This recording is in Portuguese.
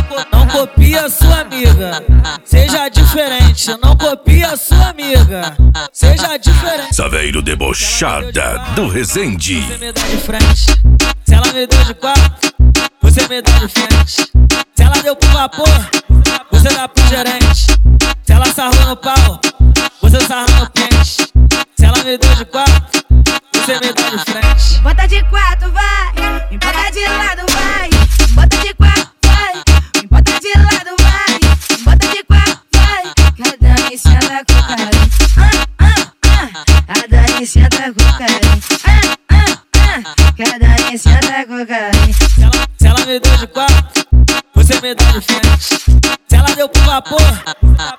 Não copia sua amiga, seja diferente. Não copia sua amiga, seja diferente. Saveiro debochada do Resende. Você me dá de frente, se ela me deu de quatro, você me dá de frente. Se ela deu pro vapor, você dá pro gerente. Se ela sarrou no pau, você sarra no pente. Se ela me deu de quatro, você me dá de frente. Bota de quatro, vai, me bota de lado, vai. Bota de quatro, vai, me bota de lado, vai. Bota de quatro, vai, que a Dani senta com carinho. A Dani senta com carinho. Que a Dani senta com carinho. Se ela me deu de quatro, você me dá de frente. Se ela deu pro vapor,